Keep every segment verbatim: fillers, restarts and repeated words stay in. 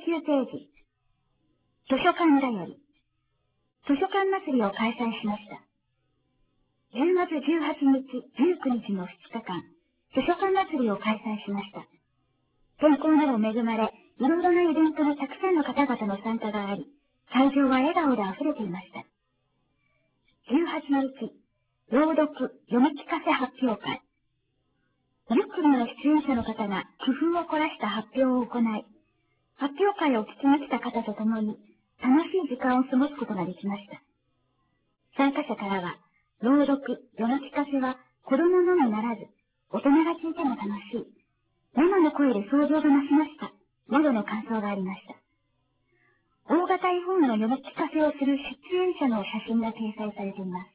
集ページ。図書館だより。図書館祭りを開催しました。じゅうがつじゅうはちにち、じゅうくにちのふつかかん、図書館祭りを開催しました。天候など恵まれ、いろいろなイベントにたくさんの方々の参加があり、会場は笑顔で溢れていました。じゅうはちにち、朗読、読み聞かせ発表会。じゅっくみの出演者の方が工夫を凝らした発表を行い、発表会を聞きに来た方と共に楽しい時間を過ごすことができました。参加者からは、朗読、読み聞かせは子供のみならず、大人が聞いても楽しい。生の声で想像が増しました。などの感想がありました。大型絵本の読み聞かせをする出演者の写真が掲載されています。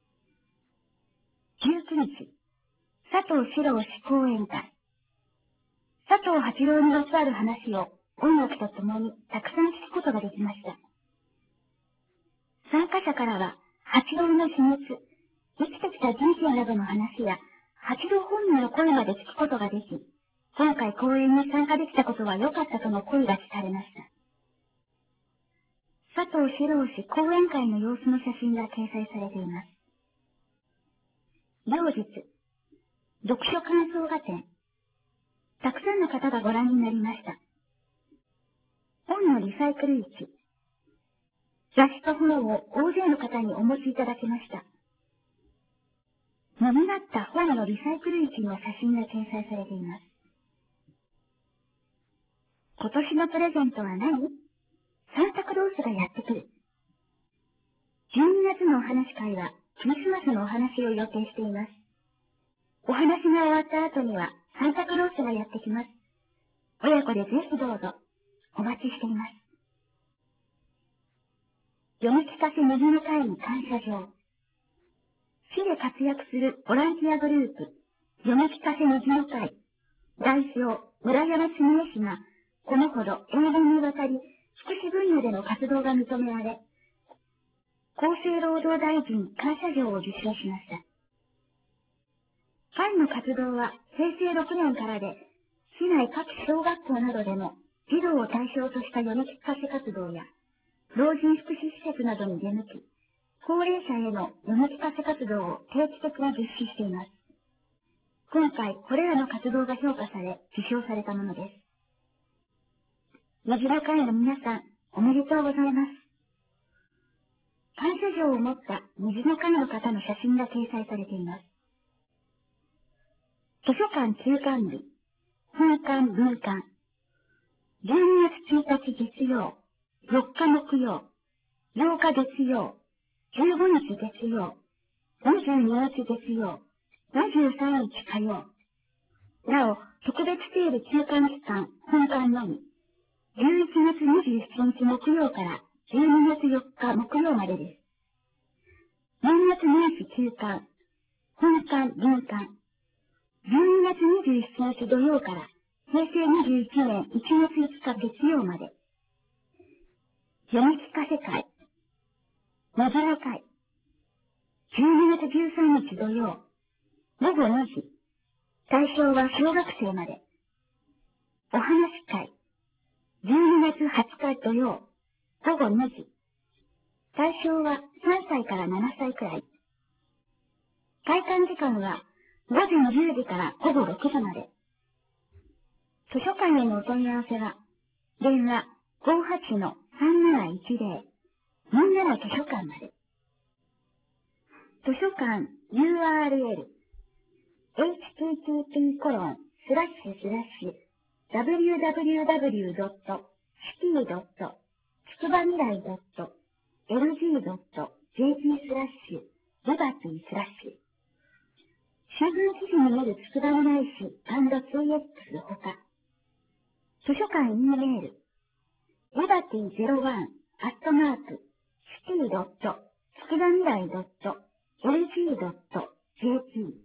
じゅうくにち、佐藤史郎氏講演会。佐藤八郎にまつわる話を音楽とともにたくさん聞くことができました。参加者からは、八郎の秘密、生きてきた人生などの話や、八郎本人の声まで聞くことができ、今回講演に参加できたことは良かったとの声が聞かれました。佐藤史郎氏講演会の様子の写真が掲載されています。両日、読書感想画展。たくさんの方がご覧になりました。本のリサイクル市。雑誌と本を大勢の方にお持ちいただきました。賑わった本のリサイクル市の写真が掲載されています。今年のプレゼントは何？サンタクロースがやってくる。じゅうにがつのお話会はクリスマスのお話を予定しています。お話が終わった後にはサンタクロースがやってきます。親子でぜひどうぞお待ちしています。読み聞かせ右の会に感謝状。市で活躍するボランティアグループ、読み聞かせ右の会、代表、村山恒江氏が、このほど永年にわたり、福祉分野での活動が認められ、厚生労働大臣感謝状を受賞しました。会の活動はへいせいろくねんからで、市内各小学校などでの児童を対象とした読み聞かせ活動や、老人福祉施設などに出向き、高齢者への読み聞かせ活動を定期的に実施しています。今回、これらの活動が評価され、受賞されたものです。虹の会の皆さん、おめでとうございます。感謝状を持った虹の会の方の写真が掲載されています。図書館休館日、本館分館。じゅうにがつついたち月曜、よっか木曜、ようか月曜、じゅうごにち月曜、にじゅうににち月曜、にじゅうさんにち火曜。なお、特別セール休館期間、本館のみ、じゅういちがつにじゅうしちにち木曜からじゅうにがつよっか木曜までです。年末年始休館、本館分館、じゅうにがつにじゅうしちにち土曜からへいせいにじゅういちねんいちがついつか月曜まで。読み聞かせ会、なぞら会、じゅうにがつじゅうさんにち土曜、ごごにじ。対象は小学生まで。お話会、じゅうにがつはつか土曜、ごごにじ。対象はさんさいからななさいくらい。開館時間はごぜんじゅうじからごごろくじまで。図書館へのお問い合わせは、電話 ごはちのさんなないちぜろ みんなの図書館まで。図書館 ユーアールエル、エイチティーティーピーコロンスラッシュスラッシュダブリューダブリューダブリュードットシティドットつくばみらいドットエルジードットジェーピースラッシュリバティスラッシュ新聞記事によるつくばみらい市 &ツーエックス ほか図書館 E メールリバティゼロワンアットマークシティドットつくばみらいドットエルジードットジェーピー